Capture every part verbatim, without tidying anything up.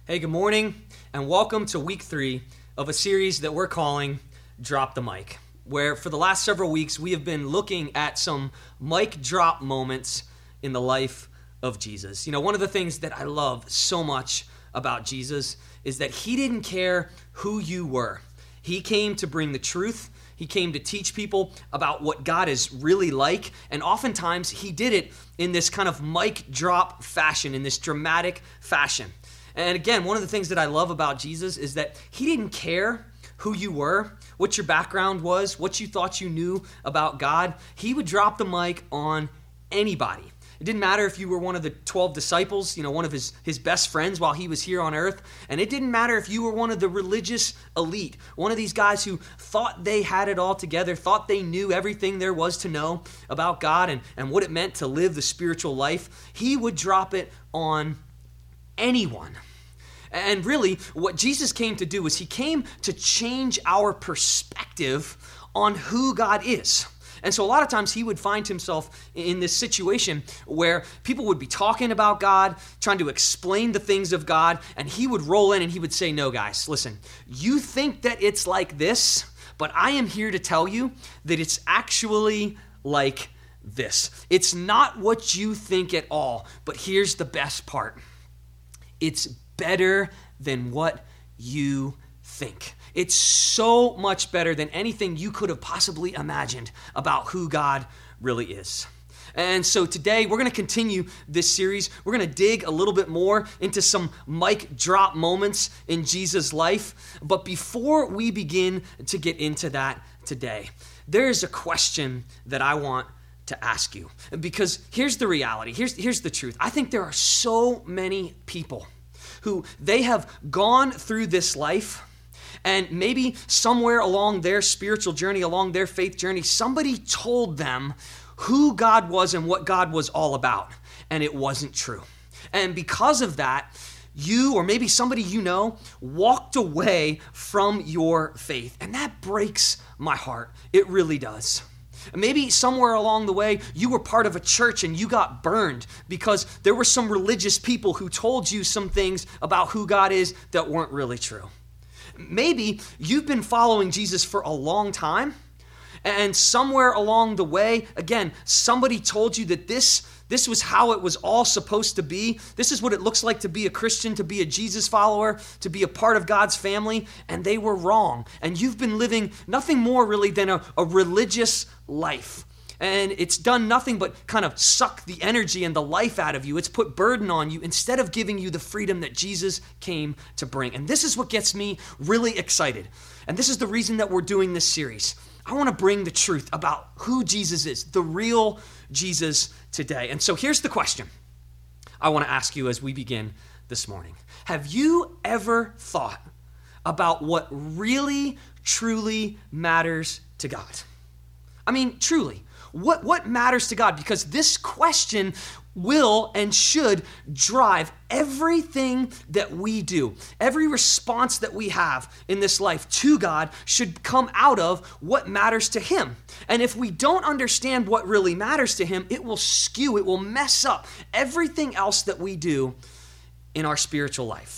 Hey, good morning, and welcome to week three of a series that we're calling Drop the Mic, where for the last several weeks we have been looking at some mic drop moments in the life of Jesus. You know, one of the things that I love so much about Jesus is that he didn't care who you were. He came to bring the truth. He came to teach people about what God is really like, and oftentimes he did it in this kind of mic drop fashion, in this dramatic fashion. And again, one of the things that I love about Jesus is that he didn't care who you were, what your background was, what you thought you knew about God. He would drop the mic on anybody. It didn't matter if you were one of the twelve disciples, you know, one of his, his best friends while he was here on earth. And it didn't matter if you were one of the religious elite, one of these guys who thought they had it all together, thought they knew everything there was to know about God and, and what it meant to live the spiritual life. He would drop it on anyone. And really, what Jesus came to do is he came to change our perspective on who God is. And so a lot of times he would find himself in this situation where people would be talking about God, trying to explain the things of God, and he would roll in and he would say, no, guys, listen, you think that it's like this, but I am here to tell you that it's actually like this. It's not what you think at all, but here's the best part. It's better than what you think. It's so much better than anything you could have possibly imagined about who God really is. And so today we're going to continue this series. We're going to dig a little bit more into some mic drop moments in Jesus' life. But before we begin to get into that today, there's a question that I want to ask you. Because here's the reality. Here's, here's the truth. I think there are so many people who they have gone through this life, and maybe somewhere along their spiritual journey, along their faith journey, somebody told them who God was and what God was all about, and it wasn't true. And because of that, you or maybe somebody you know walked away from your faith, and that breaks my heart. It really does. Maybe somewhere along the way, you were part of a church and you got burned because there were some religious people who told you some things about who God is that weren't really true. Maybe you've been following Jesus for a long time, and somewhere along the way, again, somebody told you that this This was how it was all supposed to be. This is what it looks like to be a Christian, to be a Jesus follower, to be a part of God's family, and they were wrong. And you've been living nothing more really than a, a religious life. And it's done nothing but kind of suck the energy and the life out of you. It's put burden on you instead of giving you the freedom that Jesus came to bring. And this is what gets me really excited. And this is the reason that we're doing this series. I want to bring the truth about who Jesus is, the real Jesus today. And so here's the question I want to ask you as we begin this morning. Have you ever thought about what really, truly matters to God? I mean, truly, what, what matters to God? Because this question will and should drive everything that we do. Every response that we have in this life to God should come out of what matters to him. And if we don't understand what really matters to him, it will skew, it will mess up everything else that we do in our spiritual life.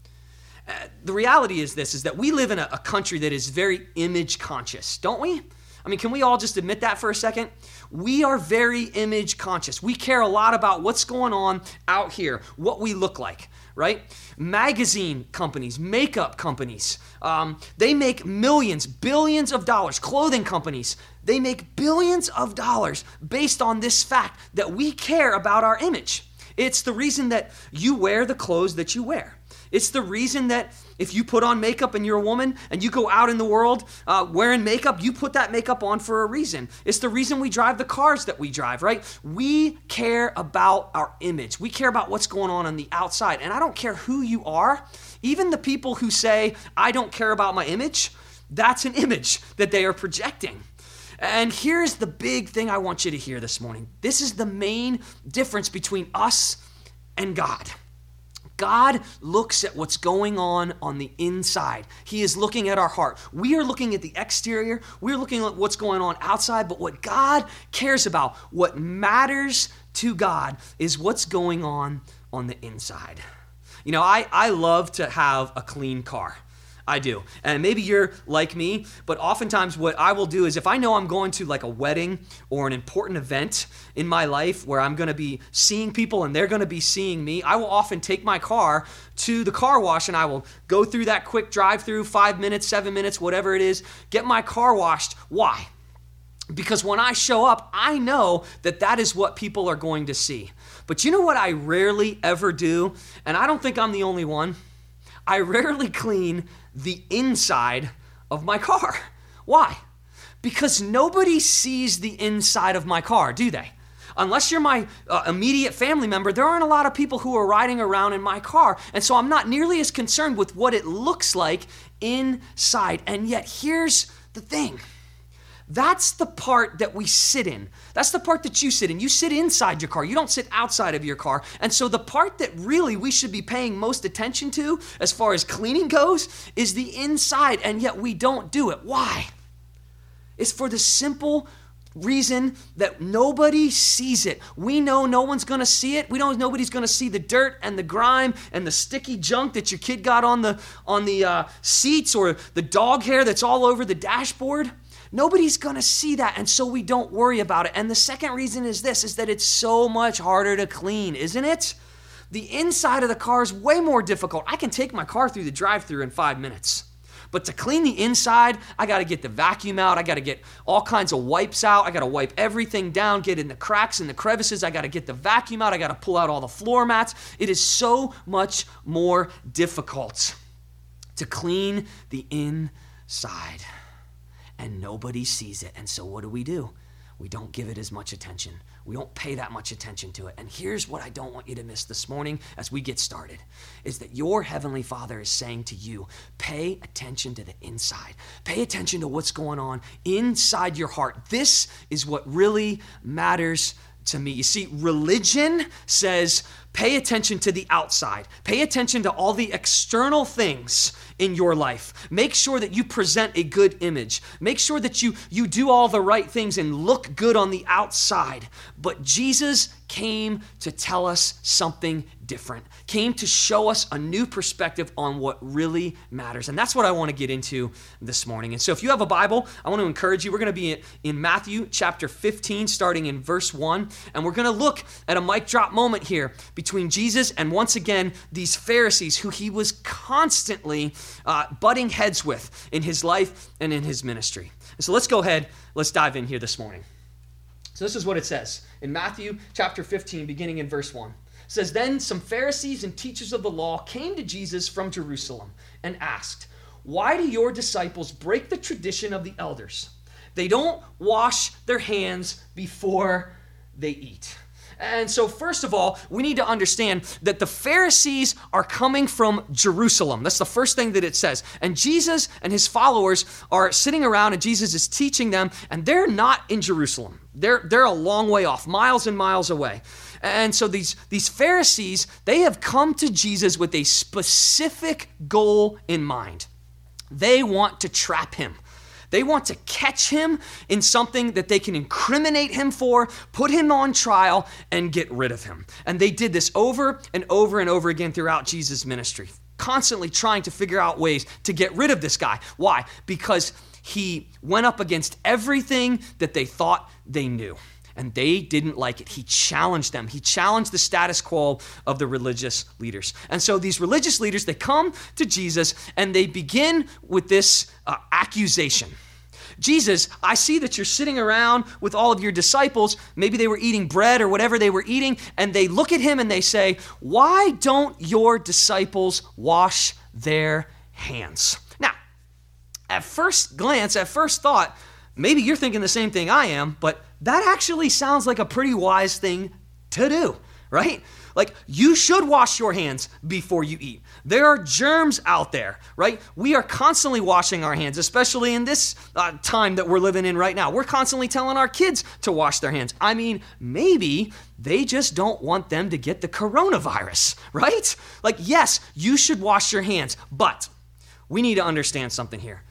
Uh, the reality is this, is that we live in a, a country that is very image conscious, don't we? I mean, can we all just admit that for a second? We are very image conscious. We care a lot about what's going on out here, what we look like, right? Magazine companies, makeup companies, um, they make millions, billions of dollars. Clothing companies, they make billions of dollars based on this fact that we care about our image. It's the reason that you wear the clothes that you wear. It's the reason that if you put on makeup and you're a woman and you go out in the world uh, wearing makeup, you put that makeup on for a reason. It's the reason we drive the cars that we drive, right? We care about our image. We care about what's going on on the outside. And I don't care who you are. Even the people who say, I don't care about my image, that's an image that they are projecting. And here's the big thing I want you to hear this morning. This is the main difference between us and God. God looks at what's going on on the inside. He is looking at our heart. We are looking at the exterior. We're looking at what's going on outside. But what God cares about, what matters to God, is what's going on on the inside. You know, I, I love to have a clean car. I do. And maybe you're like me, but oftentimes what I will do is if I know I'm going to like a wedding or an important event in my life where I'm going to be seeing people and they're going to be seeing me, I will often take my car to the car wash and I will go through that quick drive-through, five minutes, seven minutes, whatever it is, get my car washed. Why? Because when I show up, I know that that is what people are going to see. But you know what I rarely ever do? And I don't think I'm the only one. I rarely clean the inside of my car. Why? Because nobody sees the inside of my car, do they? Unless you're my uh, immediate family member, there aren't a lot of people who are riding around in my car. And so I'm not nearly as concerned with what it looks like inside. And yet here's the thing. That's the part that we sit in. That's the part that you sit in. You sit inside your car. You don't sit outside of your car. And so the part that really we should be paying most attention to as far as cleaning goes is the inside, and yet we don't do it. Why? It's for the simple reason that nobody sees it. We know no one's going to see it. We know nobody's going to see the dirt and the grime and the sticky junk that your kid got on the, on the uh, seats or the dog hair that's all over the dashboard. Nobody's going to see that, and so we don't worry about it. And the second reason is this, is that it's so much harder to clean, isn't it? The inside of the car is way more difficult. I can take my car through the drive-thru in five minutes. But to clean the inside, I got to get the vacuum out. I got to get all kinds of wipes out. I got to wipe everything down, get in the cracks and the crevices. I got to get the vacuum out. I got to pull out all the floor mats. It is so much more difficult to clean the inside. And nobody sees it. And so what do we do? We don't give it as much attention. We don't pay that much attention to it. And here's what I don't want you to miss this morning as we get started, is that your Heavenly Father is saying to you, pay attention to the inside. Pay attention to what's going on inside your heart. This is what really matters to me. You see, religion says, pay attention to the outside. Pay attention to all the external things in your life. Make sure that you present a good image. Make sure that you, you do all the right things and look good on the outside. But Jesus came to tell us something different, came to show us a new perspective on what really matters. And that's what I want to get into this morning. And so if you have a Bible, I want to encourage you. We're going to be in Matthew chapter fifteen, starting in verse one. And we're going to look at a mic drop moment here between Jesus and, once again, these Pharisees who he was constantly uh, butting heads with in his life and in his ministry. And so let's go ahead. Let's dive in here this morning. So this is what it says in Matthew chapter fifteen, beginning in verse one. It says, "Then some Pharisees and teachers of the law came to Jesus from Jerusalem and asked, 'Why do your disciples break the tradition of the elders? They don't wash their hands before they eat.'" And so first of all, we need to understand that the Pharisees are coming from Jerusalem. That's the first thing that it says. And Jesus and his followers are sitting around and Jesus is teaching them, and they're not in Jerusalem. They're, they're a long way off, miles and miles away. And so these, these Pharisees, they have come to Jesus with a specific goal in mind. They want to trap him. They want to catch him in something that they can incriminate him for, put him on trial, and get rid of him. And they did this over and over and over again throughout Jesus' ministry, constantly trying to figure out ways to get rid of this guy. Why? Because he went up against everything that they thought they knew. And they didn't like it. He challenged them. He challenged the status quo of the religious leaders. And so these religious leaders, they come to Jesus and they begin with this uh, accusation. "Jesus, I see that you're sitting around with all of your disciples. Maybe they were eating bread or whatever they were eating. And they look at him and they say, 'Why don't your disciples wash their hands?'" Now, at first glance, at first thought, maybe you're thinking the same thing I am, but that actually sounds like a pretty wise thing to do, right? Like, you should wash your hands before you eat. There are germs out there, right? We are constantly washing our hands, especially in this uh, time that we're living in right now. We're constantly telling our kids to wash their hands. I mean, maybe they just don't want them to get the coronavirus, right? Like, yes, you should wash your hands, but we need to understand something here.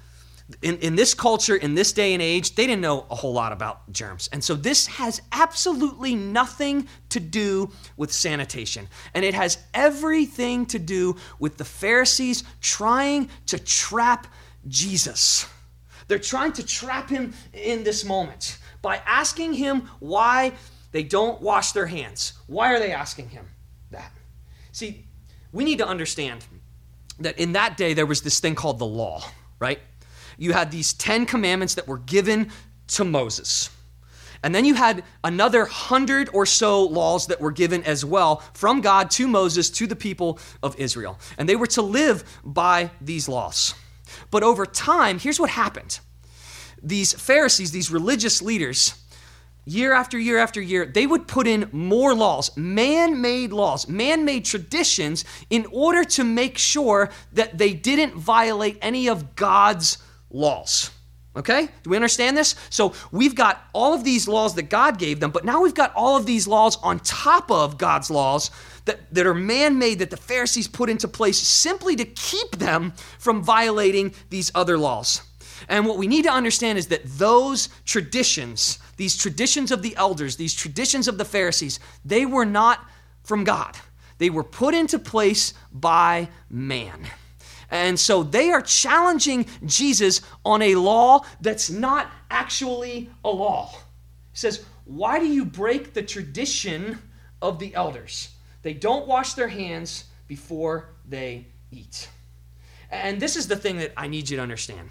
In, in this culture, in this day and age, they didn't know a whole lot about germs. And so this has absolutely nothing to do with sanitation. And it has everything to do with the Pharisees trying to trap Jesus. They're trying to trap him in this moment by asking him why they don't wash their hands. Why are they asking him that? See, we need to understand that in that day there was this thing called the law, right? You had these Ten Commandments that were given to Moses. And then you had another hundred or so laws that were given as well from God to Moses to the people of Israel. And they were to live by these laws. But over time, here's what happened. These Pharisees, these religious leaders, year after year after year, they would put in more laws, man-made laws, man-made traditions in order to make sure that they didn't violate any of God's laws. Okay? Do we understand this? So we've got all of these laws that God gave them, but now we've got all of these laws on top of God's laws that, that are man-made that the Pharisees put into place simply to keep them from violating these other laws. And what we need to understand is that those traditions, these traditions of the elders, these traditions of the Pharisees, they were not from God. They were put into place by man. And so they are challenging Jesus on a law that's not actually a law. He says, why do you break the tradition of the elders? They don't wash their hands before they eat. And this is the thing that I need you to understand,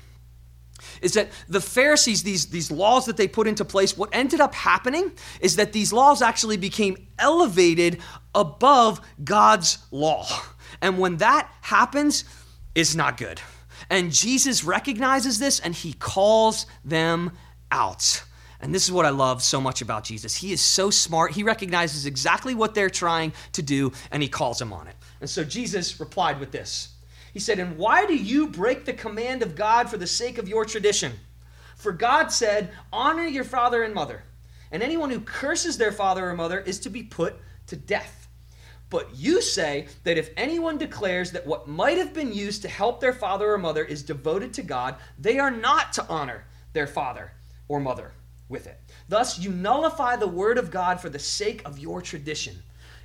is that the Pharisees, these, these laws that they put into place, what ended up happening is that these laws actually became elevated above God's law. And when that happens, it's not good. And Jesus recognizes this and he calls them out. And this is what I love so much about Jesus. He is so smart. He recognizes exactly what they're trying to do and he calls them on it. And so Jesus replied with this. He said, and why do you break the command of God for the sake of your tradition? For God said, honor your father and mother. And anyone who curses their father or mother is to be put to death. But you say that if anyone declares that what might have been used to help their father or mother is devoted to God, they are not to honor their father or mother with it. Thus, you nullify the word of God for the sake of your tradition.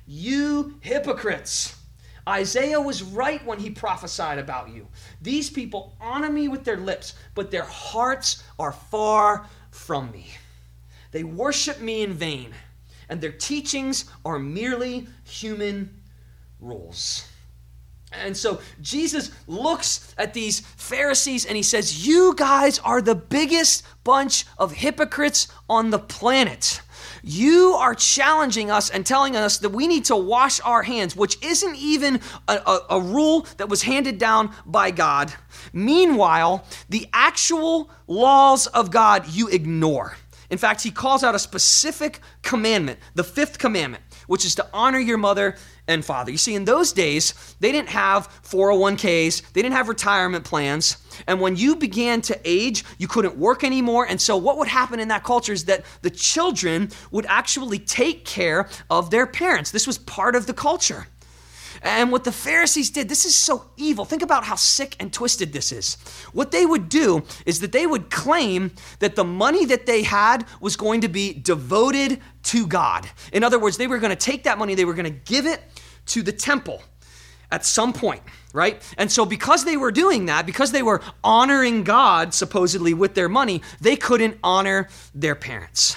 You hypocrites! Isaiah was right when he prophesied about you. These people honor me with their lips, but their hearts are far from me. They worship me in vain, and their teachings are merely human rules. And so Jesus looks at these Pharisees and he says, you guys are the biggest bunch of hypocrites on the planet. You are challenging us and telling us that we need to wash our hands, which isn't even a, a, a rule that was handed down by God. Meanwhile, the actual laws of God you ignore. In fact, he calls out a specific commandment, the fifth commandment, which is to honor your mother and father. You see, in those days, they didn't have four oh one k's, they didn't have retirement plans, and when you began to age, you couldn't work anymore, and so what would happen in that culture is that the children would actually take care of their parents. This was part of the culture. And what the Pharisees did, this is so evil. Think about how sick and twisted this is. What they would do is that they would claim that the money that they had was going to be devoted to God. In other words, they were going to take that money, they were going to give it to the temple at some point, right? And so because they were doing that, because they were honoring God supposedly with their money, they couldn't honor their parents.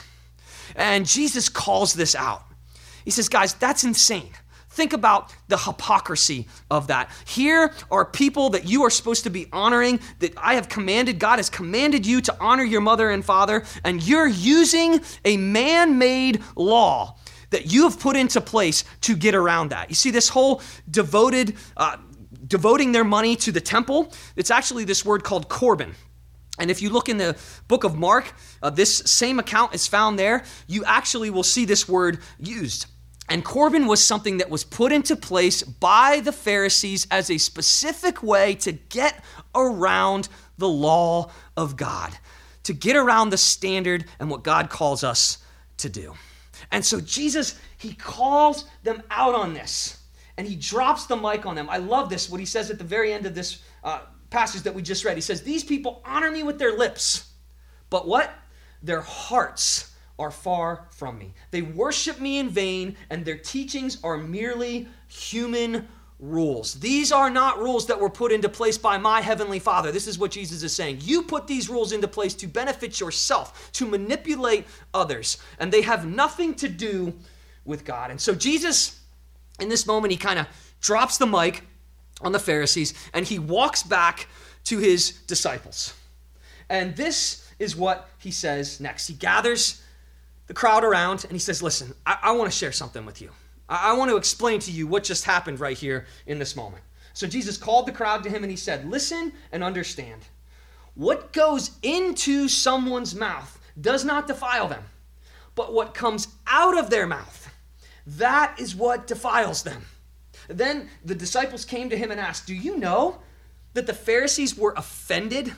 And Jesus calls this out. He says, guys, that's insane. Think about the hypocrisy of that. Here are people that you are supposed to be honoring, that I have commanded, God has commanded you to honor your mother and father, and you're using a man-made law that you have put into place to get around that. You see, this whole devoted, uh, devoting their money to the temple, it's actually this word called Corban. And if you look in the book of Mark, uh, this same account is found there. You actually will see this word used. And Corban was something that was put into place by the Pharisees as a specific way to get around the law of God, to get around the standard and what God calls us to do. And so Jesus, he calls them out on this, and he drops the mic on them. I love this, what he says at the very end of this uh, passage that we just read. He says, these people honor me with their lips, but what? Their hearts are far from me. They worship me in vain, and their teachings are merely human rules. These are not rules that were put into place by my heavenly Father. This is what Jesus is saying. You put these rules into place to benefit yourself, to manipulate others, and they have nothing to do with God. And so Jesus, in this moment, he kind of drops the mic on the Pharisees, and he walks back to his disciples. And this is what he says next. He gathers the crowd around, and he says, listen, I, I want to share something with you. I want to explain to you what just happened right here in this moment. So Jesus called the crowd to him and he said, listen and understand. What goes into someone's mouth does not defile them, but what comes out of their mouth, that is what defiles them. Then the disciples came to him and asked, do you know that the Pharisees were offended?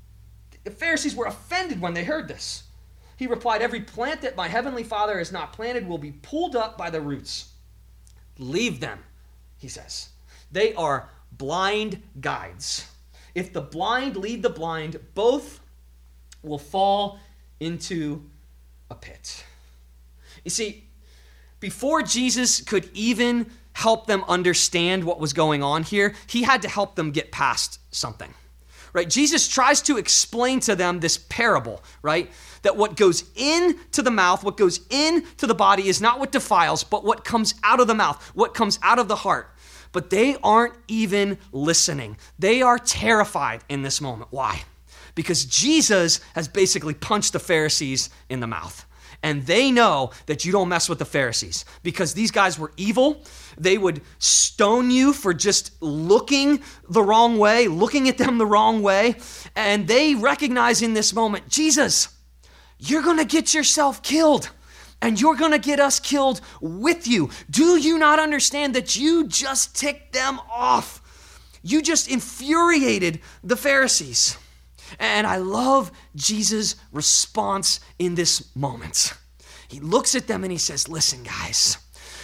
The Pharisees were offended when they heard this. He replied, every plant that my heavenly Father has not planted will be pulled up by the roots. Leave them, he says. They are blind guides. If the blind lead the blind, both will fall into a pit. You see, before Jesus could even help them understand what was going on here, he had to help them get past something. Right? Jesus tries to explain to them this parable, right? That what goes into the mouth, what goes into the body is not what defiles, but what comes out of the mouth, what comes out of the heart. But they aren't even listening. They are terrified in this moment. Why? Because Jesus has basically punched the Pharisees in the mouth. And they know that you don't mess with the Pharisees because these guys were evil. They would stone you for just looking the wrong way, looking at them the wrong way. And they recognize in this moment, Jesus, you're going to get yourself killed. And you're going to get us killed with you. Do you not understand that you just ticked them off? You just infuriated the Pharisees. And I love Jesus' response in this moment. He looks at them and he says, listen, guys,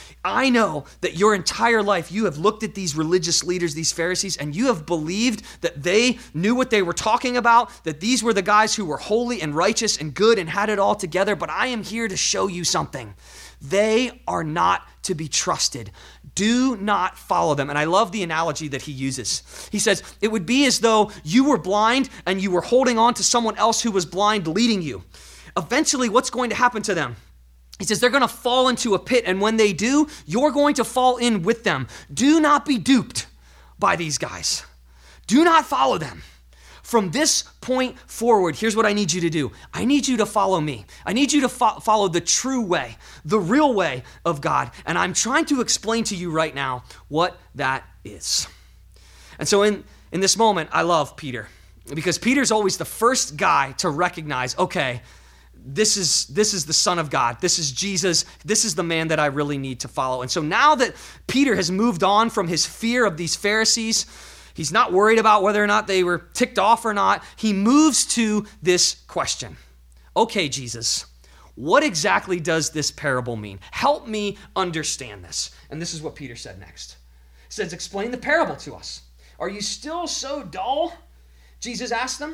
I know that your entire life you have looked at these religious leaders, these Pharisees, and you have believed that they knew what they were talking about, that these were the guys who were holy and righteous and good and had it all together. But I am here to show you something. They are not to be trusted. Do not follow them. And I love the analogy that he uses. He says, it would be as though you were blind and you were holding on to someone else who was blind leading you. Eventually, what's going to happen to them? He says they're going to fall into a pit, and when they do, you're going to fall in with them. Do not be duped by these guys. Do not follow them. From this point forward, here's what I need you to do. I need you to follow me. I need you to fo- follow the true way, the real way of God. And I'm trying to explain to you right now what that is. And so in, in this moment, I love Peter because Peter's always the first guy to recognize, okay, This is this is the Son of God. This is Jesus. This is the man that I really need to follow. And so now that Peter has moved on from his fear of these Pharisees, he's not worried about whether or not they were ticked off or not. He moves to this question. Okay, Jesus, what exactly does this parable mean? Help me understand this. And this is what Peter said next. He says, explain the parable to us. Are you still so dull? Jesus asked them.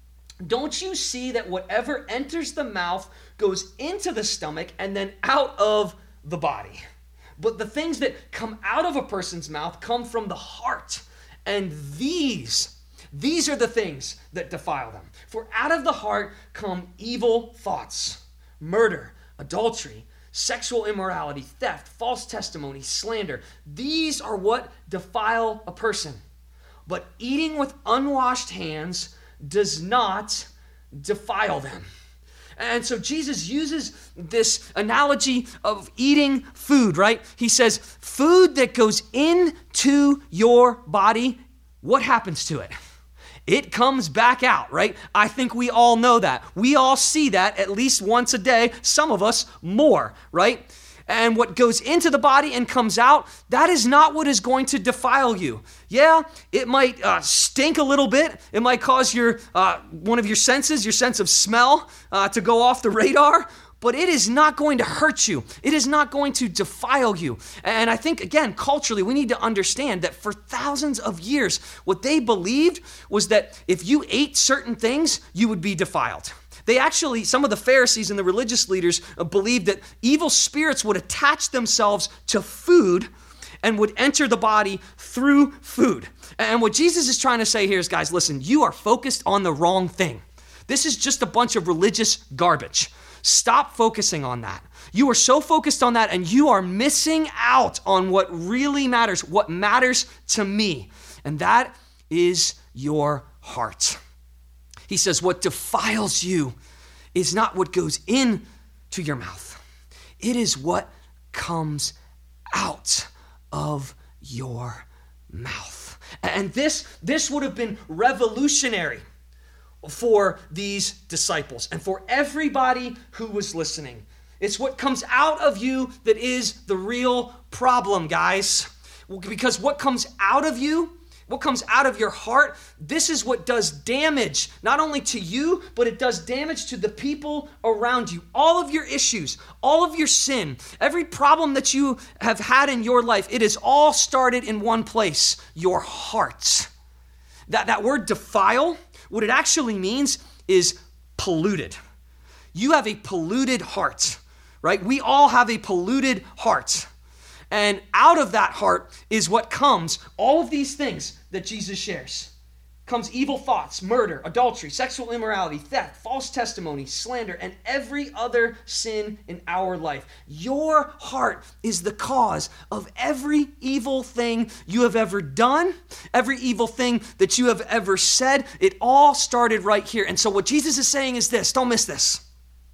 Don't you see that whatever enters the mouth goes into the stomach and then out of the body? But the things that come out of a person's mouth come from the heart. And these, these are the things that defile them. For out of the heart come evil thoughts, murder, adultery, sexual immorality, theft, false testimony, slander. These are what defile a person. But eating with unwashed hands does not defile them. And so Jesus uses this analogy of eating food, right? He says, food that goes into your body, what happens to it? It comes back out, right? I think we all know that. We all see that at least once a day, some of us more, right? And what goes into the body and comes out, that is not what is going to defile you. Yeah, it might uh, stink a little bit. It might cause your uh, one of your senses, your sense of smell, uh, to go off the radar. but it is not going to hurt you. It is not going to defile you. And I think, again, culturally, we need to understand that for thousands of years, what they believed was that if you ate certain things, you would be defiled. They actually, some of the Pharisees and the religious leaders believed that evil spirits would attach themselves to food and would enter the body through food. And what Jesus is trying to say here is, guys, listen, you are focused on the wrong thing. This is just a bunch of religious garbage. Stop focusing on that. You are so focused on that, and you are missing out on what really matters, what matters to me, and that is your heart. He says, what defiles you is not what goes into your mouth. It is what comes out of your mouth. And this, this would have been revolutionary for these disciples and for everybody who was listening. It's what comes out of you that is the real problem, guys. Because what comes out of you, what comes out of your heart, this is what does damage, not only to you, but it does damage to the people around you. All of your issues, all of your sin, every problem that you have had in your life, it is all started in one place, your heart. That, that word defile, what it actually means is polluted. You have a polluted heart, right? We all have a polluted heart. And out of that heart is what comes, all of these things that Jesus shares. Comes evil thoughts, murder, adultery, sexual immorality, theft, false testimony, slander, and every other sin in our life. Your heart is the cause of every evil thing you have ever done, every evil thing that you have ever said. It all started right here. And so what Jesus is saying is this, don't miss this.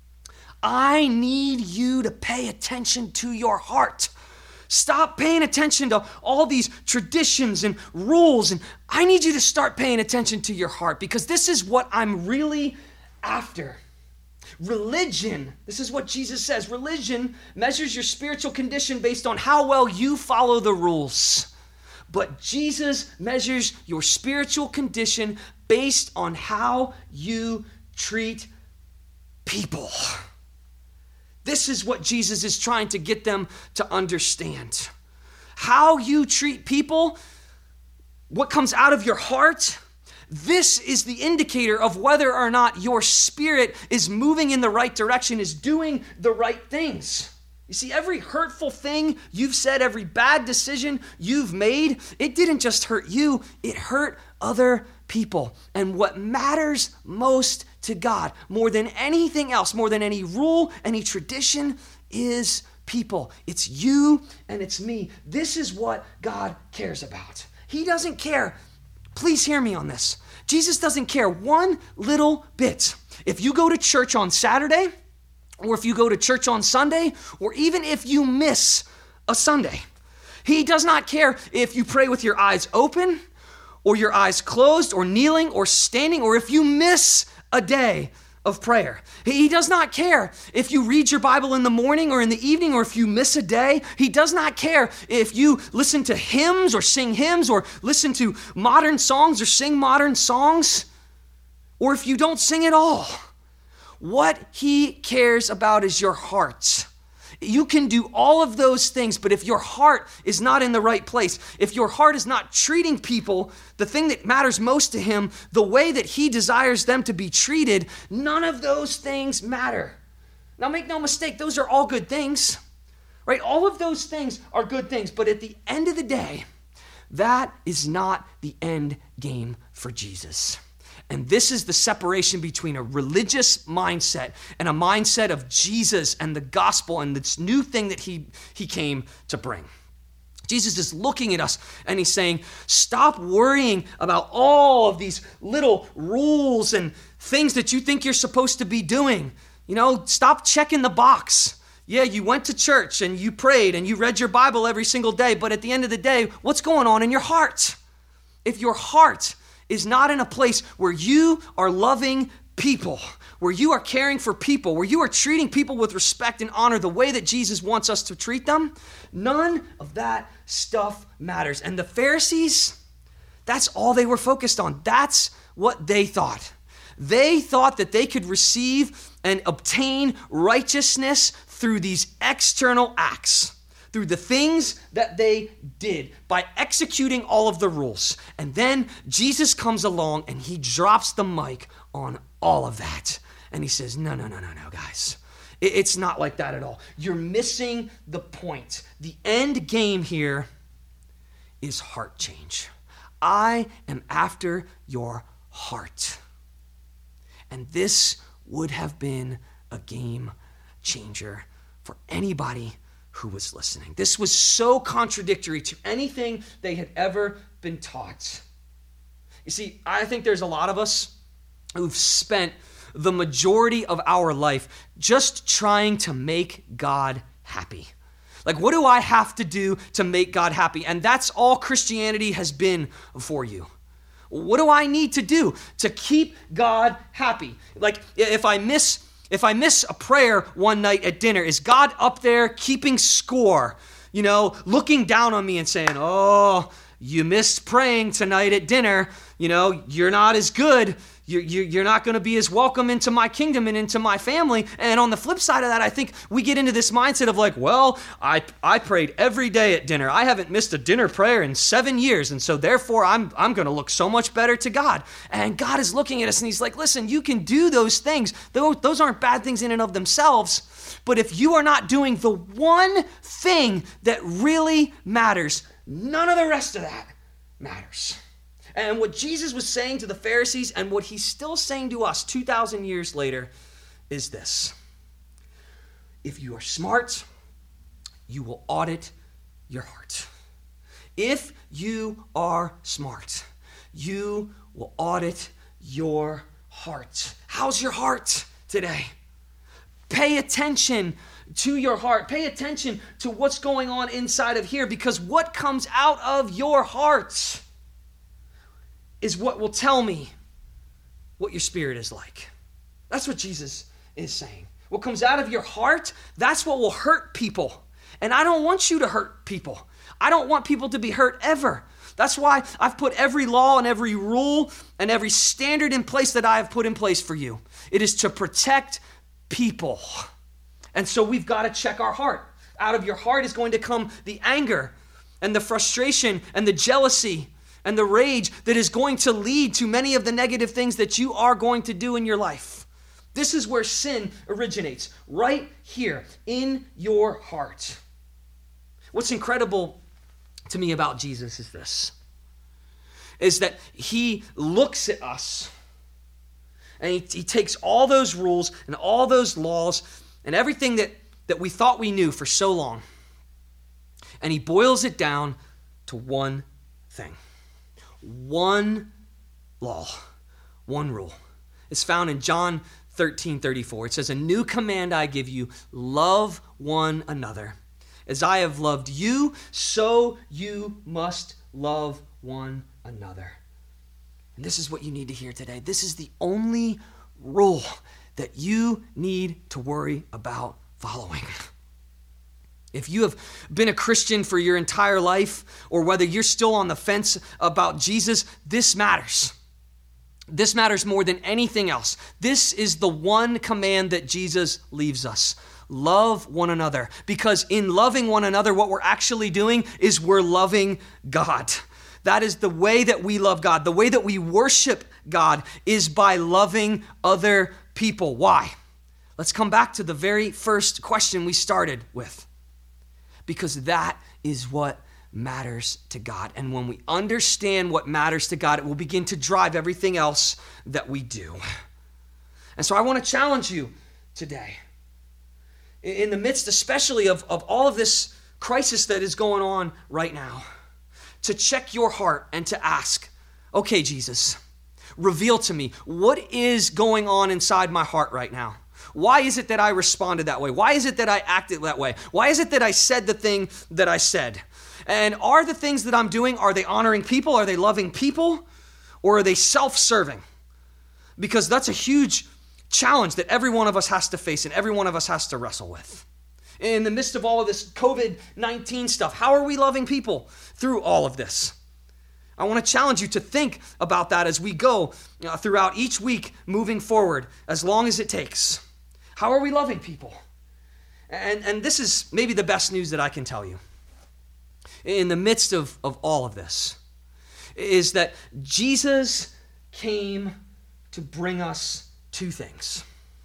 I need you to pay attention to your heart. Stop paying attention to all these traditions and rules. And I need you to start paying attention to your heart, because this is what I'm really after. Religion, this is what Jesus says. Religion measures your spiritual condition based on how well you follow the rules. But Jesus measures your spiritual condition based on how you treat people. This is what Jesus is trying to get them to understand. How you treat people, what comes out of your heart, this is the indicator of whether or not your spirit is moving in the right direction, is doing the right things. You see, every hurtful thing you've said, every bad decision you've made, it didn't just hurt you, it hurt other people. And what matters most to God, more than anything else, more than any rule, any tradition, is people. It's you and it's me. This is what God cares about. He doesn't care. Please hear me on this. Jesus doesn't care one little bit if you go to church on Saturday, or if you go to church on Sunday, or even if you miss a Sunday. He does not care if you pray with your eyes open, or your eyes closed, or kneeling, or standing, or if you miss a day of prayer. He does not care if you read your Bible in the morning or in the evening, or if you miss a day. He does not care if you listen to hymns or sing hymns, or listen to modern songs or sing modern songs, or if you don't sing at all. What he cares about is your heart. You can do all of those things, but if your heart is not in the right place, if your heart is not treating people, the thing that matters most to him, the way that he desires them to be treated, none of those things matter. Now make no mistake, those are all good things, right? All of those things are good things, but at the end of the day, that is not the end game for Jesus. And this is the separation between a religious mindset and a mindset of Jesus and the gospel and this new thing that he, he came to bring. Jesus is looking at us and he's saying, stop worrying about all of these little rules and things that you think you're supposed to be doing. You know, stop checking the box. Yeah, you went to church and you prayed and you read your Bible every single day, but at the end of the day, what's going on in your heart? If your heart is not in a place where you are loving people, where you are caring for people, where you are treating people with respect and honor the way that Jesus wants us to treat them, none of that stuff matters. And the Pharisees, that's all they were focused on. That's what they thought. They thought that they could receive and obtain righteousness through these external acts, through the things that they did, by executing all of the rules. And then Jesus comes along and he drops the mic on all of that. And he says, no, no, no, no, no, guys. It's not like that at all. You're missing the point. The end game here is heart change. I am after your heart. And this would have been a game changer for anybody who was listening. This was so contradictory to anything they had ever been taught. You see, I think there's a lot of us who've spent the majority of our life just trying to make God happy. Like, what do I have to do to make God happy? And that's all Christianity has been for you. What do I need to do to keep God happy? Like, if I miss if I miss a prayer one night at dinner, is God up there keeping score, you know, looking down on me and saying, oh, you missed praying tonight at dinner, you know, you're not as good. You're, you're not going to be as welcome into my kingdom and into my family. And on the flip side of that, I think we get into this mindset of like, well, I I prayed every day at dinner. I haven't missed a dinner prayer in seven years. And so therefore, I'm, I'm going to look so much better to God. And God is looking at us and he's like, listen, you can do those things. Those, those aren't bad things in and of themselves. But if you are not doing the one thing that really matters, none of the rest of that matters. And what Jesus was saying to the Pharisees and what he's still saying to us two thousand years later is this. If you are smart, you will audit your heart. If you are smart, you will audit your heart. How's your heart today? Pay attention to your heart. Pay attention to what's going on inside of here, because what comes out of your heart is what will tell me what your spirit is like. That's what Jesus is saying. What comes out of your heart, that's what will hurt people. And I don't want you to hurt people. I don't want people to be hurt ever. That's why I've put every law and every rule and every standard in place that I have put in place for you. It is to protect people. And so we've got to check our heart. Out of your heart is going to come the anger and the frustration and the jealousy and the rage that is going to lead to many of the negative things that you are going to do in your life. This is where sin originates, right here in your heart. What's incredible to me about Jesus is this, is that he looks at us and he, he takes all those rules and all those laws and everything that, that we thought we knew for so long, and he boils it down to one thing. One law, one rule. It's found in John thirteen thirty-four. It says, a new command I give you, love one another. As I have loved you, so you must love one another. And this is what you need to hear today. This is the only rule that you need to worry about following. If you have been a Christian for your entire life, or whether you're still on the fence about Jesus, this matters. This matters more than anything else. This is the one command that Jesus leaves us. Love one another. Because in loving one another, what we're actually doing is we're loving God. That is the way that we love God. The way that we worship God is by loving other people. Why? Let's come back to the very first question we started with. Because that is what matters to God. And when we understand what matters to God, it will begin to drive everything else that we do. And so I want to challenge you today, in the midst especially of, of all of this crisis that is going on right now, to check your heart and to ask, okay, Jesus, reveal to me, what is going on inside my heart right now? Why is it that I responded that way? Why is it that I acted that way? Why is it that I said the thing that I said? And are the things that I'm doing, are they honoring people? Are they loving people? Or are they self-serving? Because that's a huge challenge that every one of us has to face and every one of us has to wrestle with. In the midst of all of this covid nineteen stuff, how are we loving people through all of this? I want to challenge you to think about that as we go uh, throughout each week moving forward, as long as it takes. How are we loving people? And, and this is maybe the best news that I can tell you. In the midst of, of all of this, is that Jesus came to bring us two things.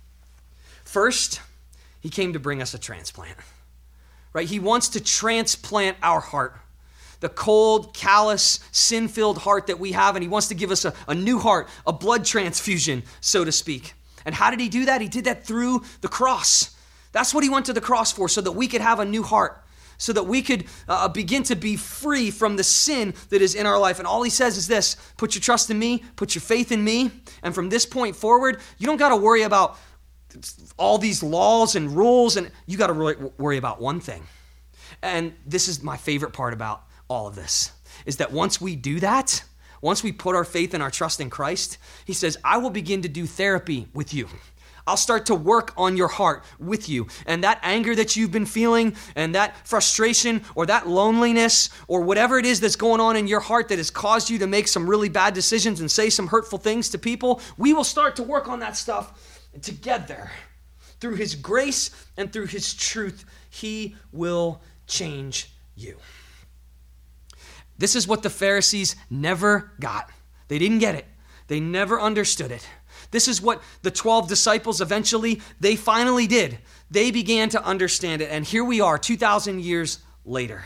First, he came to bring us a transplant, right? He wants to transplant our heart, the cold, callous, sin-filled heart that we have, and he wants to give us a, a new heart, a blood transfusion, so to speak. And how did he do that? He did that through the cross. That's what he went to the cross for, so that we could have a new heart, so that we could uh, begin to be free from the sin that is in our life. And all he says is this: put your trust in me, put your faith in me, and from this point forward, you don't got to worry about all these laws and rules, and you got to really worry about one thing. And this is my favorite part about all of this, is that once we do that, once we put our faith and our trust in Christ, he says, I will begin to do therapy with you. I'll start to work on your heart with you. And that anger that you've been feeling, and that frustration, or that loneliness, or whatever it is that's going on in your heart that has caused you to make some really bad decisions and say some hurtful things to people, we will start to work on that stuff together. Through his grace and through his truth, he will change you. This is what the Pharisees never got. They didn't get it. They never understood it. This is what the twelve disciples eventually, they finally did. They began to understand it. And here we are two thousand years later.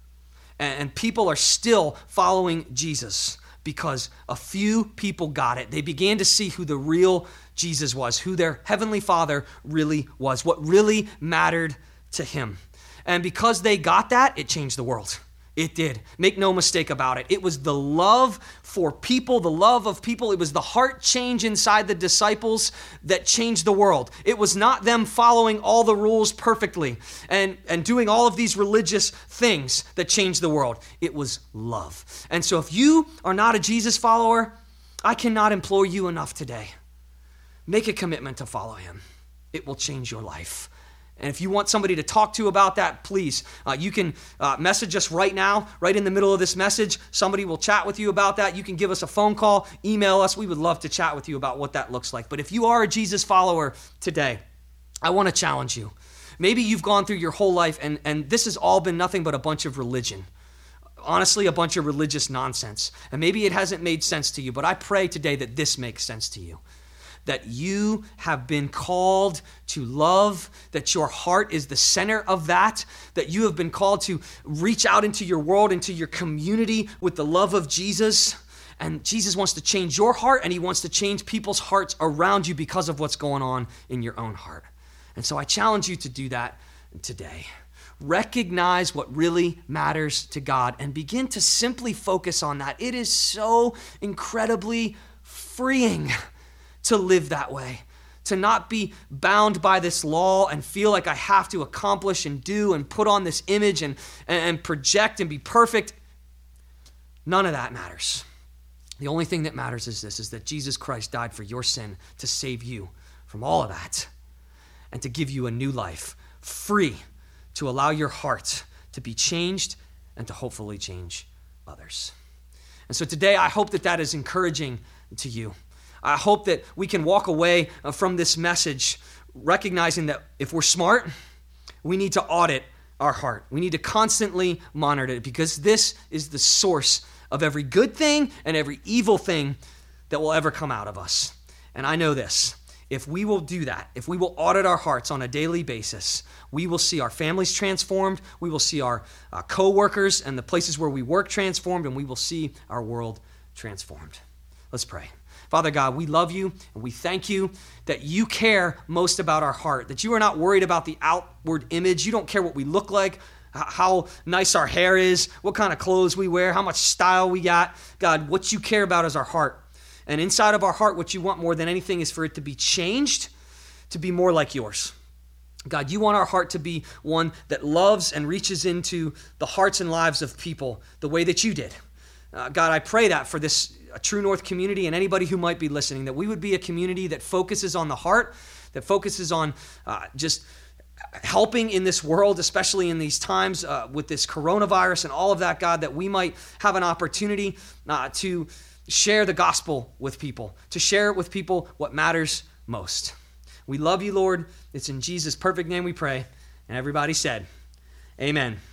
And people are still following Jesus because a few people got it. They began to see who the real Jesus was, who their heavenly Father really was, what really mattered to him. And because they got that, it changed the world. It did. Make no mistake about it. It was the love for people, the love of people. It was the heart change inside the disciples that changed the world. It was not them following all the rules perfectly and, and doing all of these religious things that changed the world. It was love. And so if you are not a Jesus follower, I cannot implore you enough today. Make a commitment to follow him. It will change your life. And if you want somebody to talk to about that, please, uh, you can uh, message us right now, right in the middle of this message. Somebody will chat with you about that. You can give us a phone call, email us. We would love to chat with you about what that looks like. But if you are a Jesus follower today, I want to challenge you. Maybe you've gone through your whole life and, and this has all been nothing but a bunch of religion. Honestly, a bunch of religious nonsense. And maybe it hasn't made sense to you, but I pray today that this makes sense to you. That you have been called to love, that your heart is the center of that, that you have been called to reach out into your world, into your community with the love of Jesus. And Jesus wants to change your heart, and he wants to change people's hearts around you because of what's going on in your own heart. And so I challenge you to do that today. Recognize what really matters to God and begin to simply focus on that. It is so incredibly freeing to live that way, to not be bound by this law and feel like I have to accomplish and do and put on this image and, and project and be perfect. None of that matters. The only thing that matters is this, is that Jesus Christ died for your sin to save you from all of that and to give you a new life, free to allow your heart to be changed and to hopefully change others. And so today, I hope that that is encouraging to you. I hope that we can walk away from this message recognizing that if we're smart, we need to audit our heart. We need to constantly monitor it because this is the source of every good thing and every evil thing that will ever come out of us. And I know this. If we will do that, if we will audit our hearts on a daily basis, we will see our families transformed, we will see our uh, co-workers and the places where we work transformed, and we will see our world transformed. Let's pray. Father God, we love you and we thank you that you care most about our heart, that you are not worried about the outward image. You don't care what we look like, how nice our hair is, what kind of clothes we wear, how much style we got. God, what you care about is our heart. And inside of our heart, what you want more than anything is for it to be changed, to be more like yours. God, you want our heart to be one that loves and reaches into the hearts and lives of people the way that you did. Uh, God, I pray that for this a True North community and anybody who might be listening, that we would be a community that focuses on the heart, that focuses on uh, just helping in this world, especially in these times uh, with this coronavirus and all of that, God, that we might have an opportunity uh, to share the gospel with people, to share with people what matters most. We love you, Lord. It's in Jesus' perfect name we pray. And everybody said, amen.